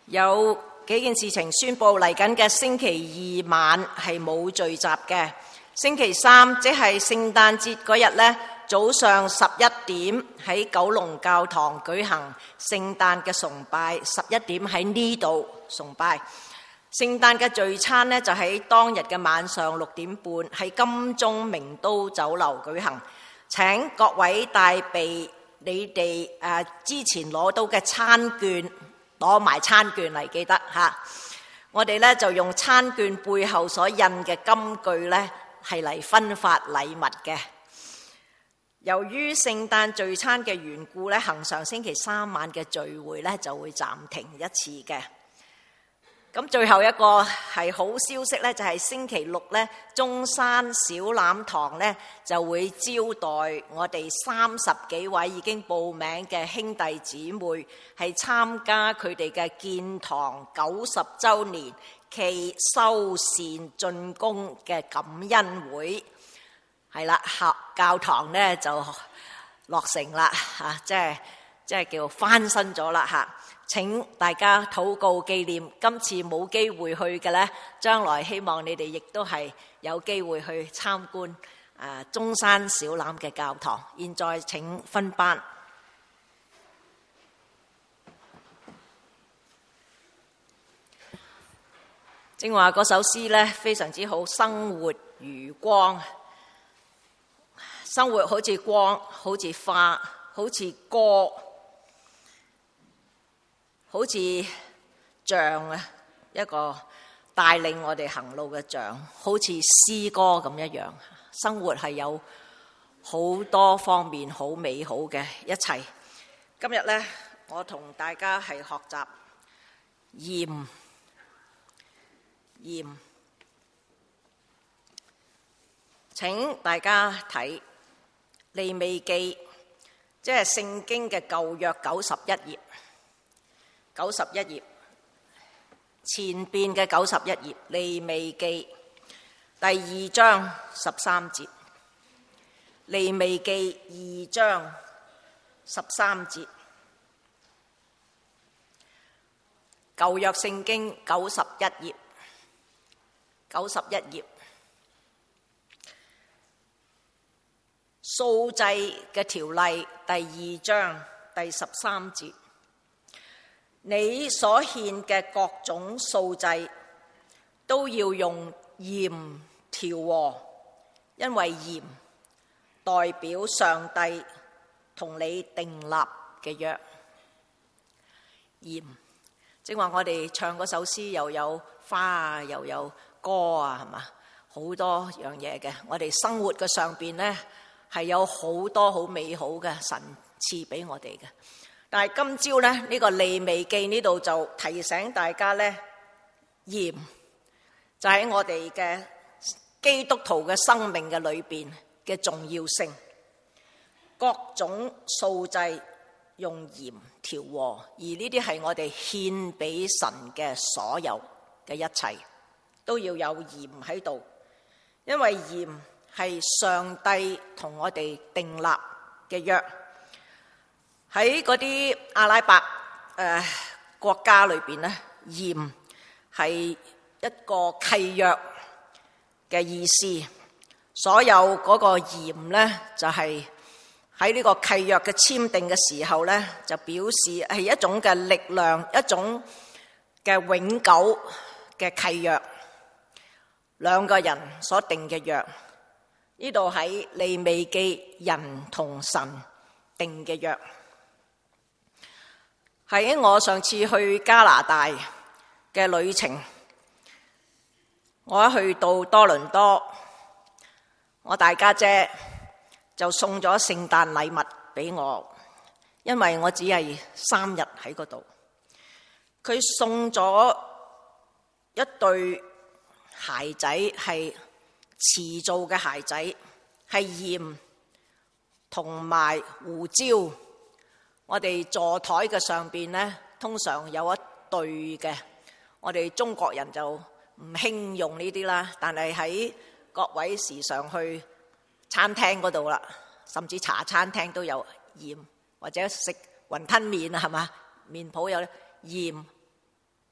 有幾件事情宣佈嚟緊嘅星期二晚係冇聚集嘅。星期三即係聖誕節嗰日呢，早上11點喺九龍教堂舉行聖誕嘅崇拜，11點喺呢度崇拜。聖誕嘅聚餐呢，就喺當日嘅晚上6點半喺金鐘名都酒樓舉行。請各位帶備你哋之前攞到嘅餐券，攞埋餐券嚟，記得嚇。我哋呢就用餐券背後所印嘅金句呢，係嚟分發禮物嘅。由於聖誕聚餐嘅緣故呢，恆常星期三晚嘅聚會呢就會暫停一次嘅。咁最後一個係好消息呢，就係星期六呢，中山小欖堂呢就會招待我哋30幾位已經報名嘅兄弟姊妹，係參加佢哋嘅建堂90週年暨修繕進攻嘅感恩會。係啦，教堂呢就落成啦，即係叫翻新咗啦嚇。請大家禱告紀念，今次冇機會去嘅呢，將來希望你哋亦都係有機會去參觀中山小欖嘅教堂。現在請分班。正話嗰首詩呢，非常之好，生活如光。生活好似光，好似花，好似歌，好似杖啊，一個帶領我哋行路嘅杖，好似詩歌咁一樣。生活係有好多方面好美好嘅一切。今日呢，我同大家係學習鹽。請大家睇利未記，即係聖經嘅舊約91頁，91頁前邊嘅91頁，利未記第2章13節，利未記2章13節，舊約聖經91頁，91頁。素祭嘅條例第2章第13節，你所獻嘅各種素祭都要用鹽調和，因為鹽代表上帝同你訂立嘅約。鹽，正話我哋唱嗰首詩又有花啊，又有歌啊，係嘛？好多樣嘢嘅。我哋生活嘅上邊呢，係有好多好美好嘅神賜俾我哋嘅，但係今朝呢，呢個利未記呢度就提醒大家呢，鹽就喺我哋嘅基督徒嘅生命嘅裏邊嘅重要性。各種素祭用鹽調和，而呢啲係我哋獻俾神嘅所有嘅一切，都要有鹽喺度，因為鹽係上帝同我哋訂立嘅約。喺嗰啲阿拉伯國家裏邊咧，鹽係一個契約嘅意思。所有嗰個鹽咧，就係喺呢個契約嘅簽訂嘅時候咧，就表示係一種嘅力量，一種嘅永久嘅契約，兩個人所定嘅約。呢度喺利未記，人同神定嘅約。喺我上次去加拿大嘅旅程，我一去到多倫多，我大家姐就送咗聖誕禮物俾我，因為我只係3日喺嗰度。佢送咗一對鞋仔，係瓷做嘅鞋仔，係鹽同埋胡椒。我哋座台嘅上邊呢，通常有一對嘅。我哋中國人就唔興用呢啲啦，但係喺各位時常去餐廳嗰度啦，甚至茶餐廳都有鹽，或者食雲吞麵啊，係嘛？麵鋪有鹽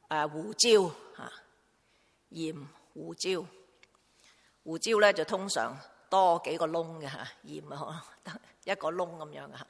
胡椒鹽胡椒，胡椒咧就通常多幾個窿嘅嚇，鹽啊得一個窿咁樣嘅嚇。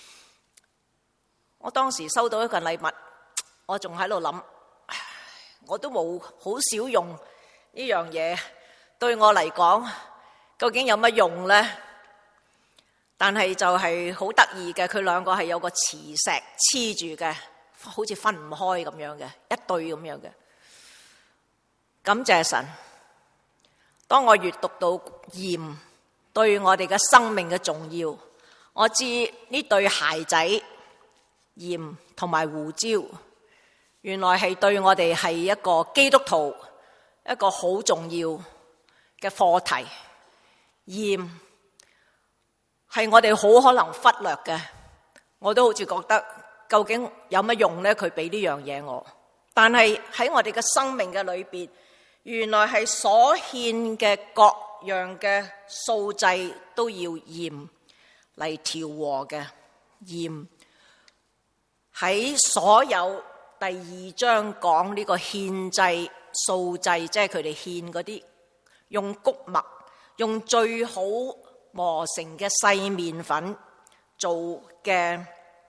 我當時收到一個禮物，我仲喺度諗，我都冇好少用呢樣嘢，對我嚟講究竟有乜用咧？但係就係好得意嘅，佢兩個係有個磁石黐住嘅，好似分唔開咁樣嘅，一對咁樣嘅。感謝神，當我閱讀到鹽對我哋嘅生命嘅重要，我知呢對鞋仔鹽同埋胡椒，原來係對我哋係一個基督徒一個好重要嘅課題。鹽係我哋好可能忽略嘅，我都好似覺得究竟有乜用呢？佢俾呢樣嘢我，但係喺我哋嘅生命嘅裏邊，原來係所獻嘅各樣嘅素祭都要鹽嚟調和嘅。鹽喺所有第2章講呢個獻祭素祭，即係佢哋獻嗰啲用穀物，用最好磨成嘅細麵粉做嘅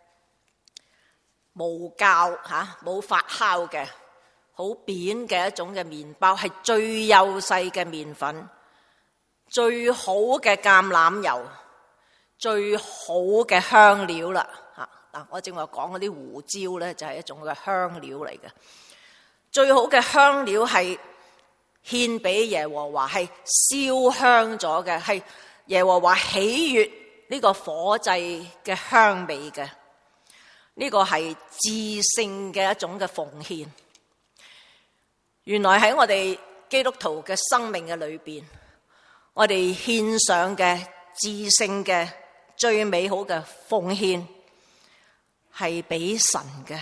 無酵冇發酵嘅好扁嘅一種嘅麵包，係最幼細嘅麵粉，最好嘅橄欖油，最好嘅香料啦嚇。嗱，我正話講嗰啲胡椒咧，就係一種嘅香料嚟嘅。最好嘅香料係獻俾耶和華，係燒香咗嘅，係耶和華喜悅呢個火祭嘅香味嘅。呢個係至聖嘅一種嘅奉獻。原來喺我哋基督徒嘅生命嘅裏邊，我哋獻上嘅至聖嘅最美好嘅奉獻係俾神嘅。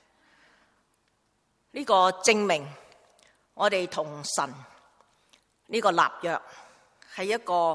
呢個證明我哋同神呢個立約係一個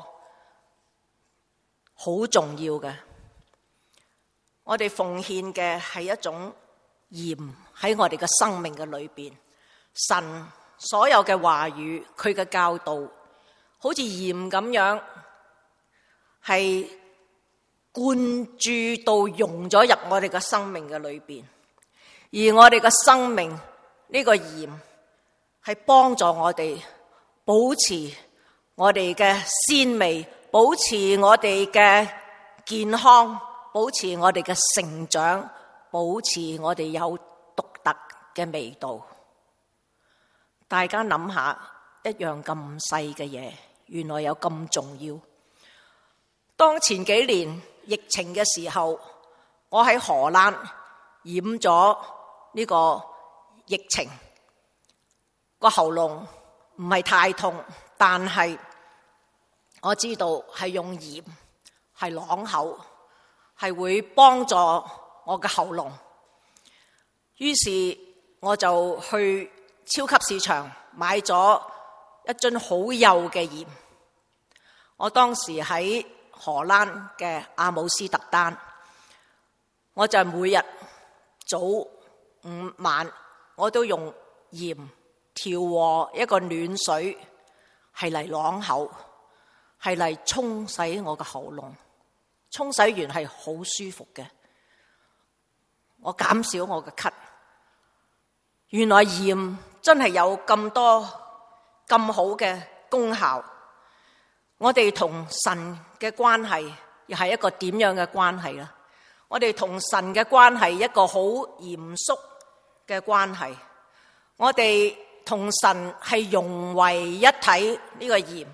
好重要嘅。我哋奉獻嘅係一種鹽喺我哋嘅生命嘅裏邊，神所有嘅話語，佢嘅教導，好似鹽咁樣，係灌注到溶咗入我哋嘅生命嘅裏邊，而我哋嘅生命呢個鹽係幫助我哋保持我哋嘅鮮味，保持我哋嘅健康，保持我哋嘅成長，保持我哋有獨特嘅味道。大家諗下，一樣咁細嘅嘢，原來有咁重要。當前幾年疫情嘅時候，我喺荷蘭染咗呢個疫情，個喉嚨唔係太痛，但係我知道係用鹽係啷口，係會幫助我嘅喉嚨。於是我就去超級市場買咗一樽好幼嘅鹽。我當時喺荷蘭嘅阿姆斯特丹，我就每日早午晚我都用鹽調和一個暖水，係嚟啷口，係嚟沖洗我嘅喉嚨。沖洗完係好舒服嘅，我減少我嘅咳。原來鹽真係有咁多咁好嘅功效。我哋同神嘅關係又係一個點樣嘅關係呢？我哋同神嘅關係一個好嚴肅嘅關係。我哋同神係融為一體。呢個鹽，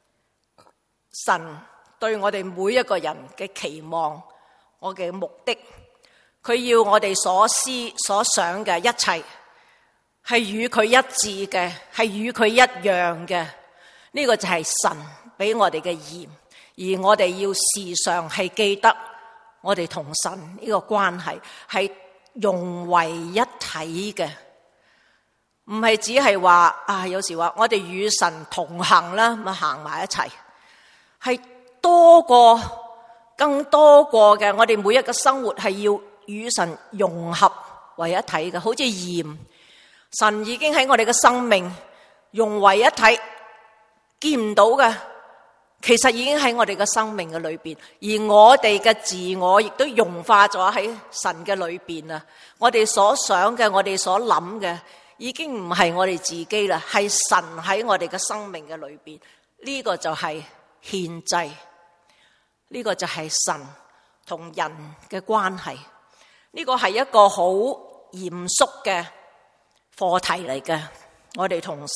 神對我哋每一個人嘅期望，我嘅目的，佢要我哋所思所想嘅一切係與佢一致嘅，係與佢一樣嘅。呢個就係神俾我哋嘅鹽，而我哋要時常係記得我哋同神呢個關係係融為一體嘅，唔係只係話有時話我哋與神同行啦，咁行埋一齊，係多過更多過嘅。我哋每一個生活係要與神融合為一體嘅，好似鹽神已經喺我哋嘅生命融為一體，見唔到嘅，其實已經喺我哋嘅生命嘅裏邊，而我哋嘅自我亦都融化咗喺神嘅裏邊啦。我哋所想嘅，我哋所諗嘅，已經唔係我哋自己啦，係神喺我哋嘅生命嘅裏邊。呢個就係獻祭，呢個就係神同人嘅關係。呢個係一個好嚴肅嘅課題嚟嘅。我哋同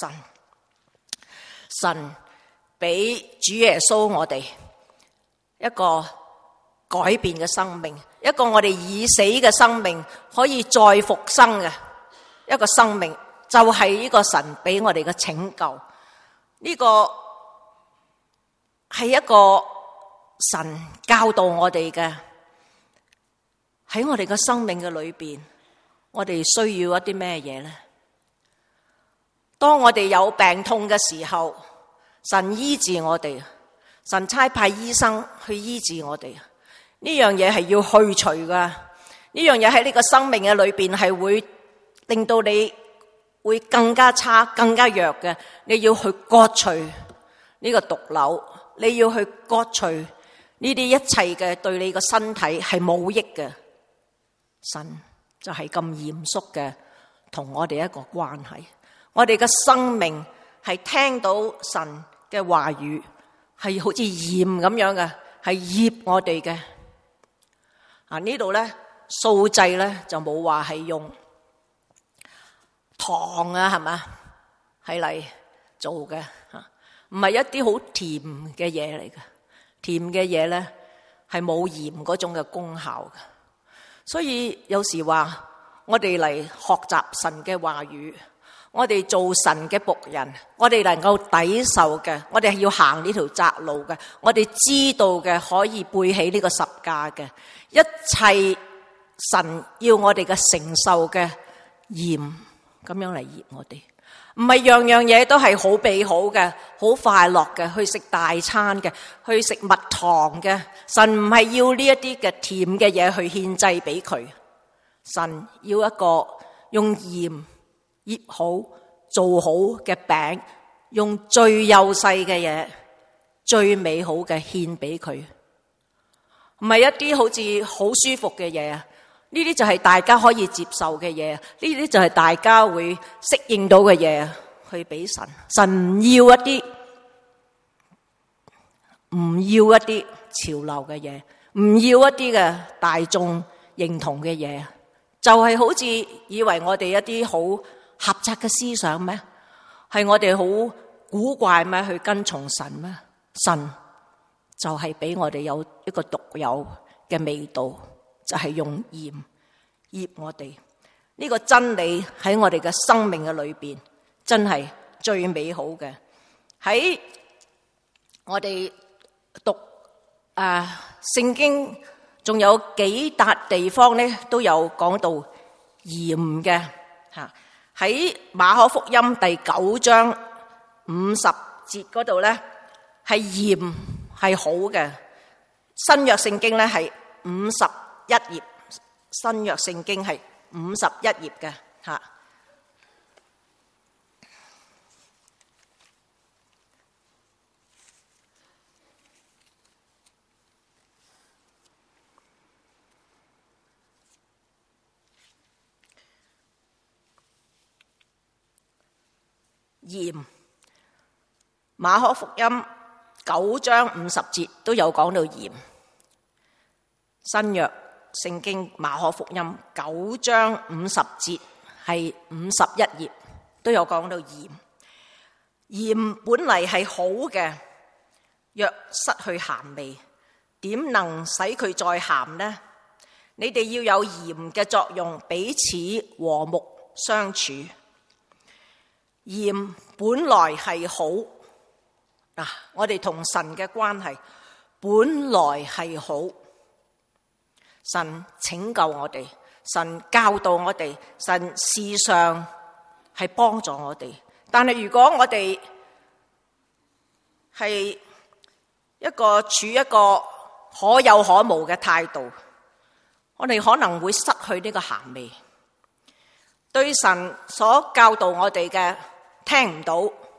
神俾主耶穌我哋一個改變嘅生命，一個我哋已死嘅生命可以再復生嘅一個生命，就係呢個神俾我哋嘅拯救。呢個係一個神教導我哋嘅，喺我哋嘅生命嘅裏邊，我哋需要一啲咩嘢呢？當我哋有病痛嘅時候，神醫治我哋，神差派醫生去醫治我哋。呢樣嘢係要去除噶，呢樣嘢喺呢個生命嘅裏邊係會令到你會更加差、更加弱嘅。你要去割除呢個毒瘤，你要去割除呢啲一切嘅對你個身體係冇益嘅。神就係咁嚴肅嘅同我哋一個關係。我哋嘅生命係聽到神嘅話語，係好似鹽咁樣嘅，係醃我哋嘅。呢度咧素祭咧就冇話係用糖啊，係嘛，係嚟做嘅，唔係一啲好甜嘅嘢嚟嘅。甜嘅嘢咧係冇鹽嗰種嘅功效嘅。所以有時話我哋嚟學習神嘅話語，我哋做神嘅僕人，我哋能夠抵受嘅，我哋係要行呢條窄路嘅，我哋知道嘅可以背起呢個十架嘅，一切神要我哋嘅承受嘅鹽，咁樣嚟醃我哋，唔係樣樣嘢都係好美好嘅，好快樂嘅，去食大餐嘅，去食蜜糖嘅。神唔係要呢一啲嘅甜嘅嘢去獻祭俾佢，神要一個用鹽醃好做好嘅餅，用最幼細嘅嘢、最美好嘅獻俾佢，唔係一啲好似好舒服嘅嘢啊！呢啲就係大家可以接受嘅嘢，呢啲就係大家會適應到嘅嘢，去俾神。神唔要一啲潮流嘅嘢，唔要一啲嘅大眾認同嘅嘢，就係好似以為我哋一啲好狹窄嘅思想咩？係我哋好古怪咩？去跟從神咩？神就係俾我哋有一個獨有嘅味道，就係用鹽醃我哋。呢個真理喺我哋嘅生命嘅裏邊，真係最美好嘅。喺我哋讀聖經，仲有幾笪地方咧都有講到鹽嘅吓。喺馬可福音第9章50節嗰度咧，係鹽係好嘅。新約聖經咧係51頁，新約聖經係51頁嘅吓。鹽，馬可福音9章50節都有講到鹽。新約聖經馬可福音9章50節係51頁都有講到鹽。鹽本嚟係好嘅，若失去鹹味，點能使佢再鹹呢？你哋要有鹽嘅作用，彼此和睦相處。鹽本來係好嗱，我哋同神嘅關係本來係好。神拯救我哋，神教導我哋，神事上係幫助我哋。但係如果我哋係處一個可有可無嘅態度，我哋可能會失去呢個鹹味。 對神所教導我哋嘅聽唔到，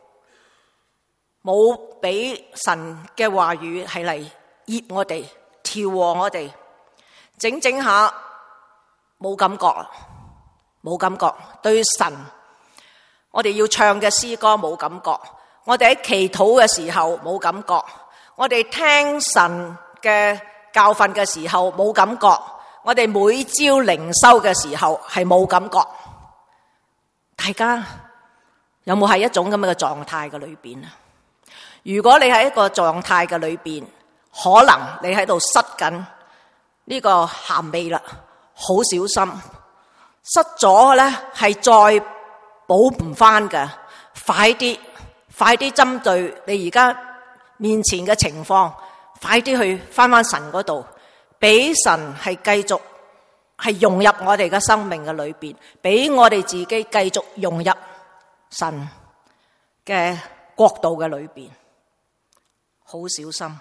冇俾神嘅話語係嚟醃我哋、調和我哋，整下冇感覺，冇感覺。對神，我哋要唱嘅詩歌冇感覺，我哋喺祈禱嘅時候冇感覺，我哋聽神嘅教訓嘅時候冇感覺，我哋每朝靈修嘅時候係冇感覺。大家有冇喺一種咁嘅狀態嘅裏邊啊？如果你喺一個狀態嘅裏邊，可能你喺度失緊呢個鹹味啦，好小心，失咗咧係再補唔翻嘅。快啲針對你而家面前嘅情況，快啲去翻神嗰度，俾神係繼續係融入我哋嘅生命嘅裏邊，俾我哋自己繼續融入神嘅國度嘅裏邊。好小心，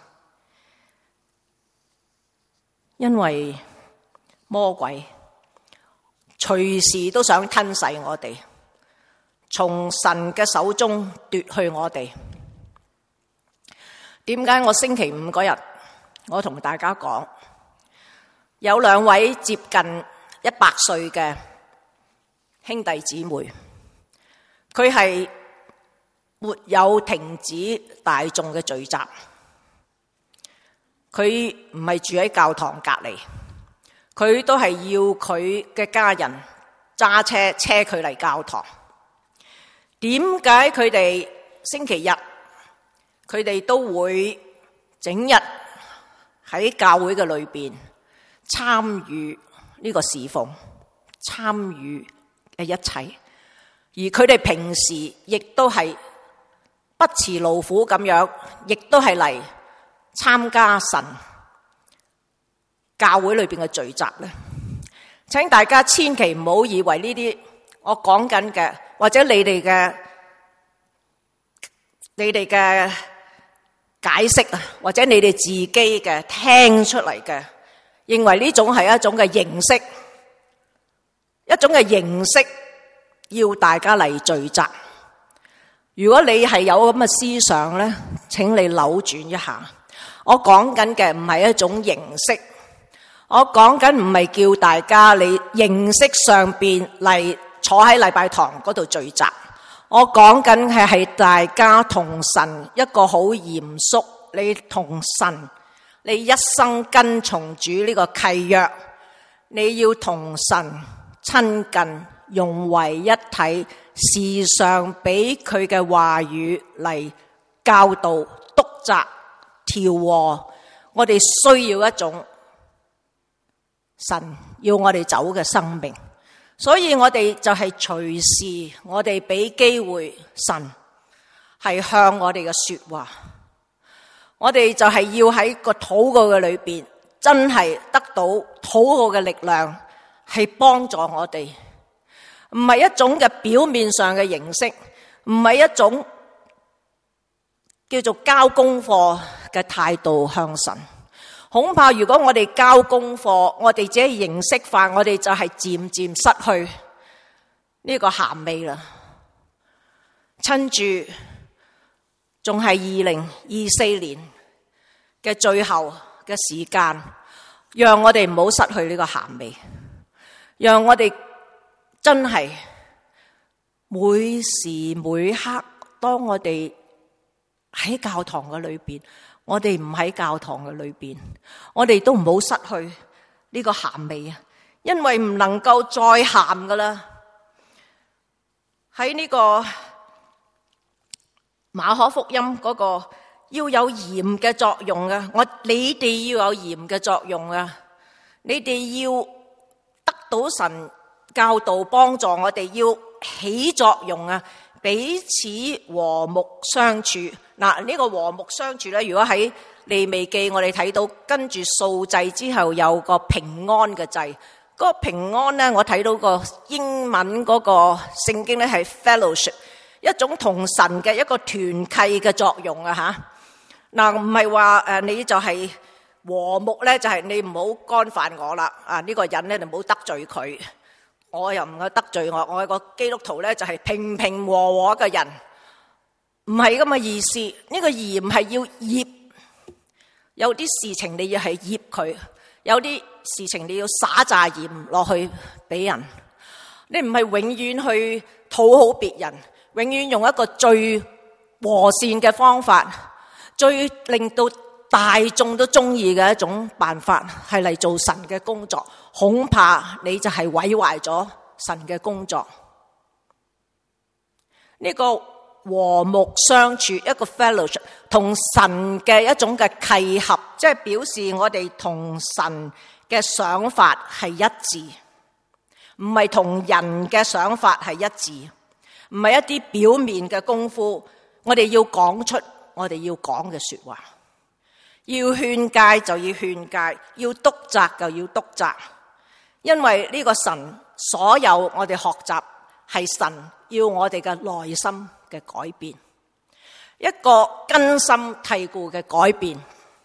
因為魔鬼隨時都想吞噬我哋，從神嘅手中奪去我哋。點解我星期五嗰日我同大家講，有兩位接近100歲嘅兄弟姊妹，佢係沒有停止大眾嘅聚集，佢唔係住喺教堂隔離，佢都係要佢嘅家人揸車佢嚟教堂。點解佢哋星期日佢哋都會整日喺教會嘅裏邊參與呢個侍奉，參與嘅一切，而佢哋平時亦都係不辭勞苦咁樣，亦都係嚟參加神教會裏邊嘅聚集咧。請大家千祈唔好以為呢啲我講緊嘅，或者你哋嘅解釋啊，或者你哋自己嘅聽出嚟嘅，認為呢種係一種嘅形式，一種嘅形式要大家嚟聚集。如果你係有咁嘅思想咧，請你扭轉一下。我講緊嘅唔係一種形式，我講緊唔係叫大家你形式上邊嚟坐喺禮拜堂嗰度聚集。我講緊係大家同神一個好嚴肅，你同神你一生跟從主呢個契約，你要同神親近融為一體，時常俾佢嘅話語嚟教導、督責、調和。我哋需要一種神要我哋走嘅生命，所以我哋就係隨時我哋俾機會神係向我哋嘅說話，我哋就係要喺個禱告嘅裏邊真係得到禱告嘅力量，係幫助我哋。唔係一種嘅表面上嘅形式，唔係一種叫做交功課嘅態度向神。恐怕如果我哋交功課，我哋只係形式化，我哋就係漸漸失去呢個鹹味啦。趁住仲係2024年嘅最後嘅時間，讓我哋唔好失去呢個鹹味，讓我哋真係每時每刻，當我哋喺教堂嘅裏邊，我哋唔喺教堂嘅裏邊，我哋都唔好失去呢個鹹味啊！因為唔能夠再鹹噶啦。喺呢個馬可福音嗰個要有鹽嘅作用啊！你哋要有鹽嘅作用啊！你哋要得到神教導幫助，我哋要起作用啊！彼此和睦相處。嗱，呢個和睦相處咧，如果喺利未記我哋睇到跟住素祭之後有個平安嘅祭，嗰個平安咧，我睇到個英文嗰個聖經咧係 fellowship， 一種同神嘅一個團契嘅作用啊吓。嗱，唔係話你就係和睦咧，就係你唔好干犯我啦啊！呢個人咧，你唔好得罪佢。 我又唔係得罪我係個基督徒咧就係平平和和嘅人，唔係咁嘅意思。呢個鹽係要醃，有啲事情你要係醃佢，有啲事情你要撒炸鹽落去俾人。你唔係永遠去討好別人，永遠用一個最和善嘅方法，最令到大眾都中意嘅一種辦法，係嚟做神嘅工作，恐怕你就係毀壞咗神嘅工作。呢個和睦相處，一個 fellowship， 同神嘅一種嘅契合，即係表示我哋同神嘅想法係一致，唔係同人嘅想法係一致，唔係一啲表面嘅功夫。我哋要講出我哋要講嘅說話，要勸誡就要勸誡，要督責就要督責。因為呢個神所有我哋學習係神要我哋嘅內心嘅改變，一個根深蒂固嘅改變。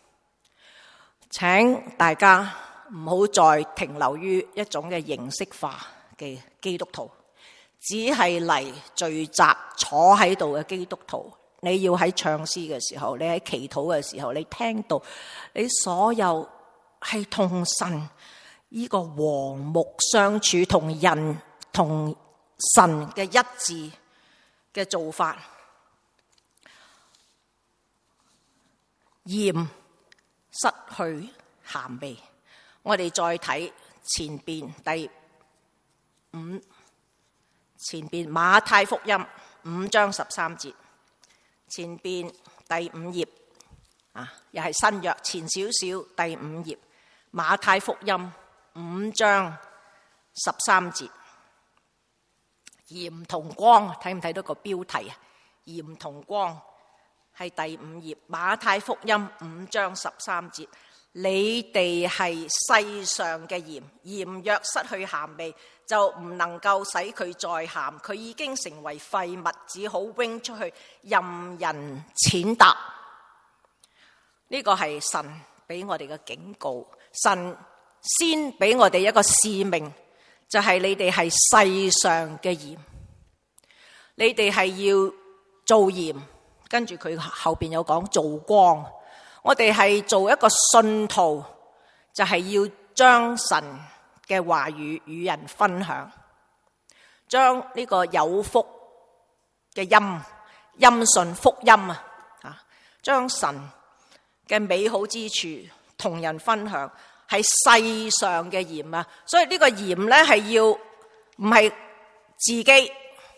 請大家唔好再停留於一種嘅形式化嘅基督徒，只係嚟聚集坐喺度嘅基督徒。你要喺唱詩嘅時候，你喺祈禱嘅時候，你聽到你所有係同神呢個和睦相處，同人同神嘅一致嘅做法。鹽失去鹹味。我哋再睇前邊第5，前邊馬太福音5章13節，前邊第5頁啊，又係新約前少少第5頁，馬太福音5章13節，鹽同光，睇唔睇到個標題啊？鹽同光係第5頁，馬太福音5章13節。你哋係世上嘅鹽，鹽若失去鹹味，就唔能夠使佢再鹹，佢已經成為廢物，只好扔出去任人踐踏。呢個係神俾我哋嘅警告，神先俾我哋一個使命，就係你哋係世上嘅鹽，你哋係要做鹽，跟住佢後邊有講做光。我哋係做一個信徒，就係要將神嘅話語與人分享，將呢個有福嘅音訊福音啊，將神嘅美好之處同人分享，係世上嘅鹽啊。所以呢個鹽咧係要唔係自己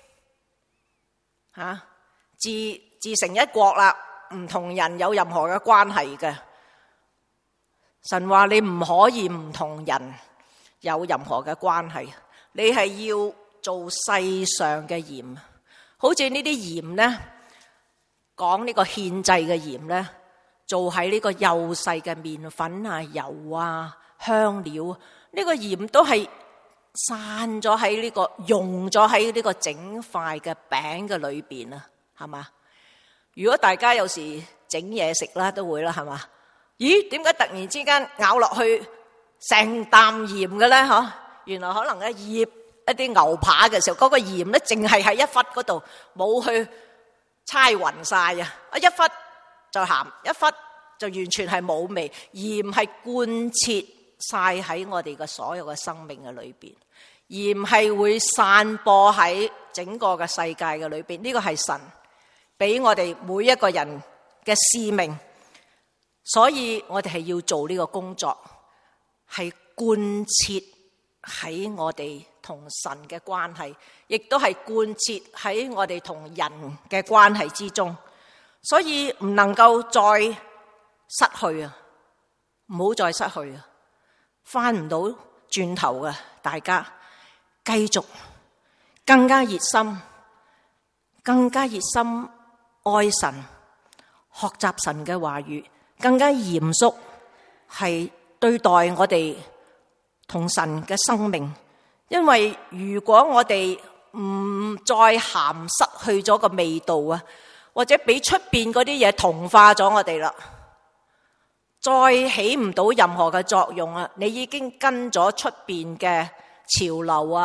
自成一國啦，唔同人有任何嘅關係嘅。神話你唔可以唔同人有任何嘅關係，你係要做世上嘅鹽。好似呢啲鹽咧，講呢個獻祭嘅鹽咧，做喺呢個幼細嘅麵粉啊、油啊、香料，呢個鹽都係散咗喺呢個溶咗喺呢個整塊嘅餅嘅裏邊啊，係嘛？如果大家有時整嘢食啦，都會啦，係嘛？咦，點解突然之間咬落去成啖鹽嘅咧？嗬，原來可能咧醃一啲牛扒嘅時候，嗰個鹽咧淨係喺一忽嗰度，冇去猜勻晒啊！一忽就鹹，一忽就完全係冇味。鹽係貫徹晒喺我哋嘅所有嘅生命嘅裏邊，鹽係會散播喺整個嘅世界嘅裏邊。呢個係神俾我哋每一個人嘅使命，所以我哋係要做呢個工作，係貫徹喺我哋同神嘅關係，亦都係貫徹喺我哋同人嘅關係之中。所以唔能夠再失去啊，唔好再失去啊，翻唔到轉頭嘅。大家繼續更加熱心，更加熱心愛神，學習神嘅話語，更加嚴肅係對待我哋同神嘅生命。因為如果我哋唔再鹹，失去咗個味道啊，或者俾出邊嗰啲嘢同化咗我哋啦，再起唔到任何嘅作用啊！你已經跟咗出邊嘅潮流啊，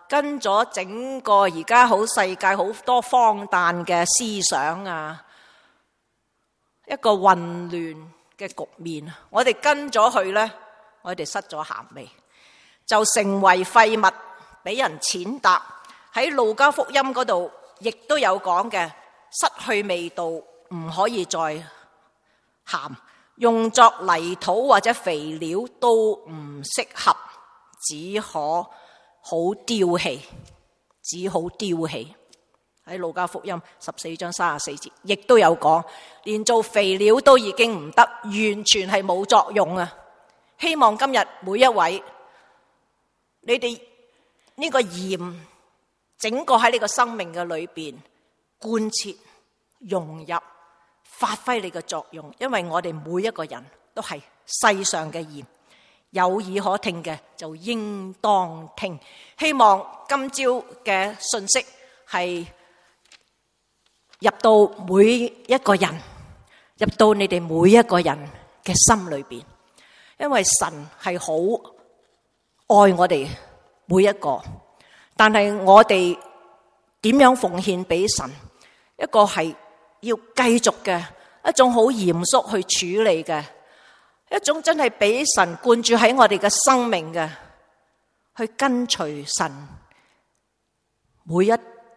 跟咗整個而家好世界好多荒誕嘅思想啊，一個混亂嘅局面，我哋跟咗去呢，我哋失咗鹹味，就成為廢物，俾人踐踏。喺路加福音嗰度亦都有講嘅，失去味道，唔可以再鹹，用作泥土或者肥料都唔適合，只可好丟棄，只好丟棄。喺路加福音14章34節，亦都有講，連做肥料都已經唔得，完全係冇作用啊！希望今日每一位，你哋呢個鹽，整個喺你個生命嘅裏邊貫徹、融入、發揮你嘅作用，因為我哋每一個人都係世上嘅鹽。有耳可聽嘅就應當聽。希望今朝嘅信息係入到每一個人，入到你哋每一個人嘅心裏邊，因為神係好愛我哋每一個，但係我哋點樣奉獻俾神，一個係要繼續嘅一種好嚴肅去處理嘅一種，真係俾神灌注喺我哋嘅生命嘅，去跟隨神每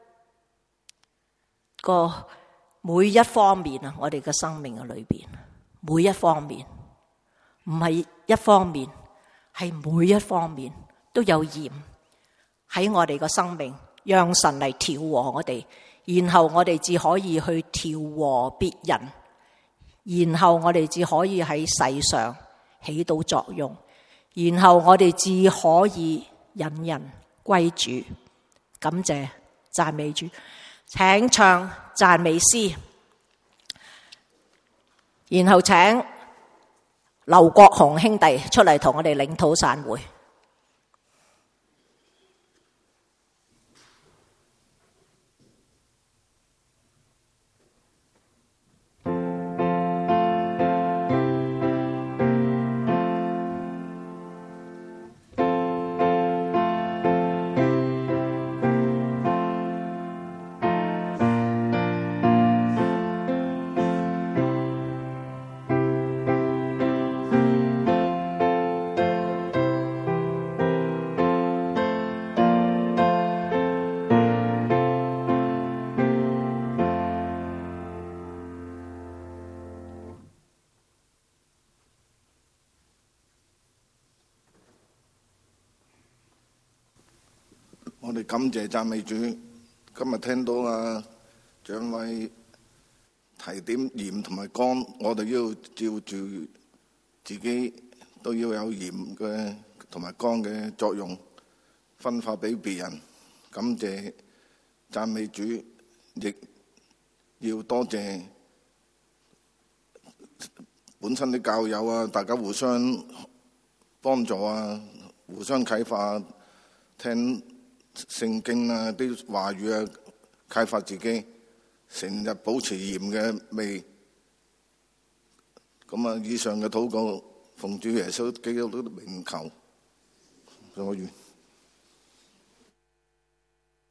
一方面啊！我哋嘅生命嘅裏邊，每一方面，唔係一方面，係每一方面都有鹽喺我哋嘅生命，讓神嚟調和我哋，然後我哋至可以去調和別人。然後我哋至可以喺世上起到作用，然後我哋至可以引人歸主。感謝讚美主，請唱讚美詩，然後請劉國雄兄弟出嚟同我哋領禱散會。 我哋感謝讚美主，今日聽到長委提點鹽同埋光，我哋要照住自己都要有鹽嘅同埋光嘅作用，分發俾別人。感謝讚美主，亦要多謝本身啲教友啊，大家互相幫助啊，互相啟發，聽聖經啊，啲話語啊，啟發自己，成日保持鹽嘅味。咁啊，以上嘅禱告，奉主耶穌基督的名求，我願。